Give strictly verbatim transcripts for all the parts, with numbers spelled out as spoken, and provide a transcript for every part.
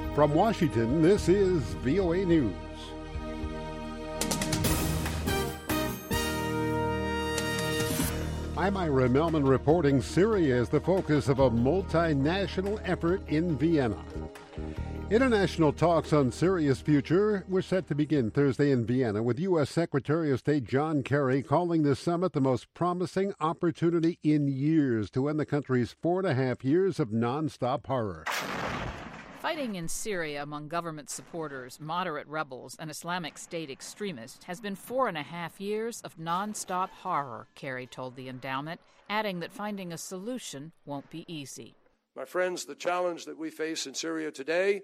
From Washington, this is V O A News. I'm Ira Melman reporting Syria is the focus of a multinational effort in Vienna. International talks on Syria's future were set to begin Thursday in Vienna, with U S. Secretary of State John Kerry calling the summit the most promising opportunity in years to end the country's four and a half years of nonstop horror. Fighting in Syria among government supporters, moderate rebels, and Islamic State extremists has been four and a half years of nonstop horror, Kerry told the endowment, adding that finding a solution won't be easy. My friends, the challenge that we face in Syria today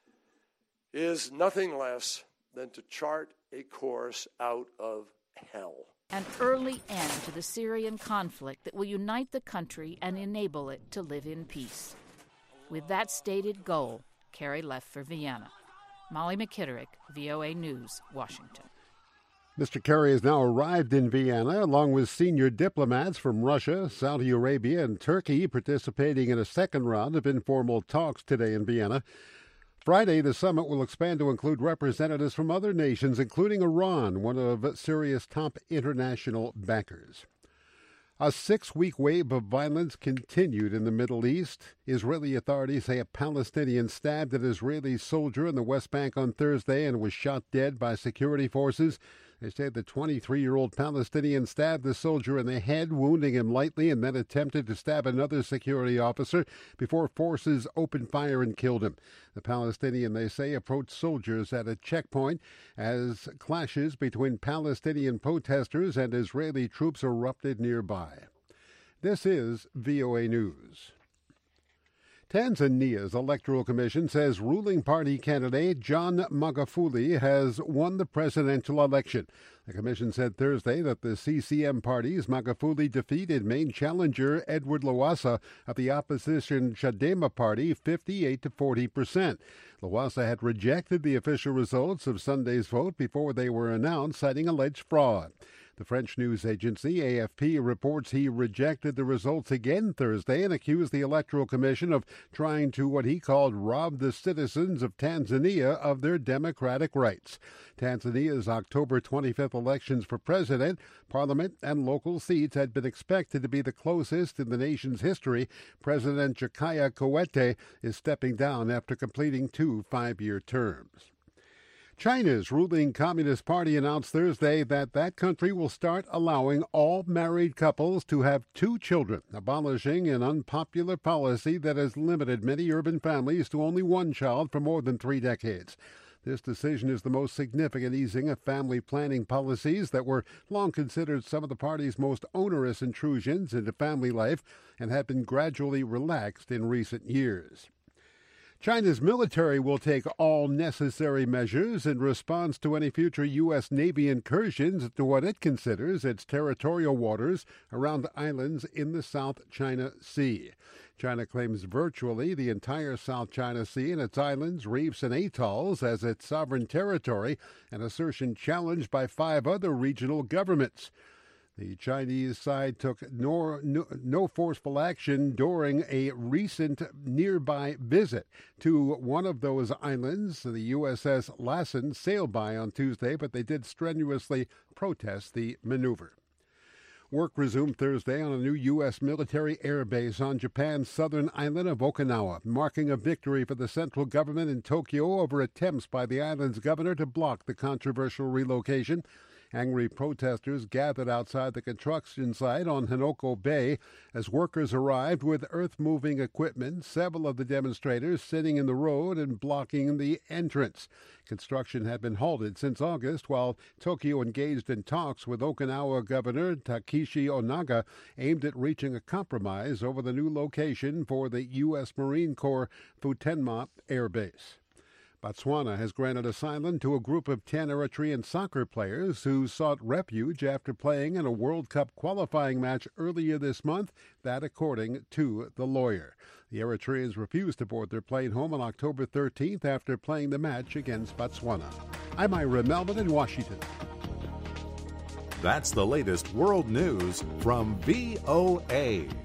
is nothing less than to chart a course out of hell. An early end to the Syrian conflict that will unite the country and enable it to live in peace. With that stated goal, Kerry left for Vienna. Molly McKitterick, V O A News, Washington. Mister Kerry has now arrived in Vienna, along with senior diplomats from Russia, Saudi Arabia, and Turkey, participating in a second round of informal talks today in Vienna. Friday, the summit will expand to include representatives from other nations, including Iran, one of Syria's top international backers. A six-week wave of violence continued in the Middle East. Israeli authorities say a Palestinian stabbed an Israeli soldier in the West Bank on Thursday and was shot dead by security forces. They say the twenty-three-year-old Palestinian stabbed the soldier in the head, wounding him lightly, and then attempted to stab another security officer before forces opened fire and killed him. The Palestinian, they say, approached soldiers at a checkpoint as clashes between Palestinian protesters and Israeli troops erupted nearby. This is V O A News. Tanzania's Electoral Commission says ruling party candidate John Magufuli has won the presidential election. The commission said Thursday that the C C M party's Magufuli defeated main challenger Edward Lowassa of the opposition Chadema party fifty-eight to forty percent. Lowassa had rejected the official results of Sunday's vote before they were announced, citing alleged fraud. The French news agency A F P reports he rejected the results again Thursday and accused the Electoral Commission of trying to, what he called, rob the citizens of Tanzania of their democratic rights. Tanzania's October twenty-fifth elections for president, parliament, and local seats had been expected to be the closest in the nation's history. President Jakaya Kikwete is stepping down after completing two five-year terms. China's ruling Communist Party announced Thursday that that country will start allowing all married couples to have two children, abolishing an unpopular policy that has limited many urban families to only one child for more than three decades. This decision is the most significant easing of family planning policies that were long considered some of the party's most onerous intrusions into family life and have been gradually relaxed in recent years. China's military will take all necessary measures in response to any future U S. Navy incursions into what it considers its territorial waters around islands in the South China Sea. China claims virtually the entire South China Sea and its islands, reefs, and atolls as its sovereign territory, an assertion challenged by five other regional governments. The Chinese side took no, no, no forceful action during a recent nearby visit to one of those islands. The U S S Lassen sailed by on Tuesday, but they did strenuously protest the maneuver. Work resumed Thursday on a new U S military air base on Japan's southern island of Okinawa, marking a victory for the central government in Tokyo over attempts by the island's governor to block the controversial relocation. Angry protesters gathered outside the construction site on Hanoko Bay as workers arrived with earth-moving equipment, several of the demonstrators sitting in the road and blocking the entrance. Construction had been halted since August while Tokyo engaged in talks with Okinawa Governor Takeshi Onaga aimed at reaching a compromise over the new location for the U S. Marine Corps Futenma Air Base. Botswana has granted asylum to a group of ten Eritrean soccer players who sought refuge after playing in a World Cup qualifying match earlier this month, that according to the lawyer. The Eritreans refused to board their plane home on October thirteenth after playing the match against Botswana. I'm Ira Melman in Washington. That's the latest world news from V O A.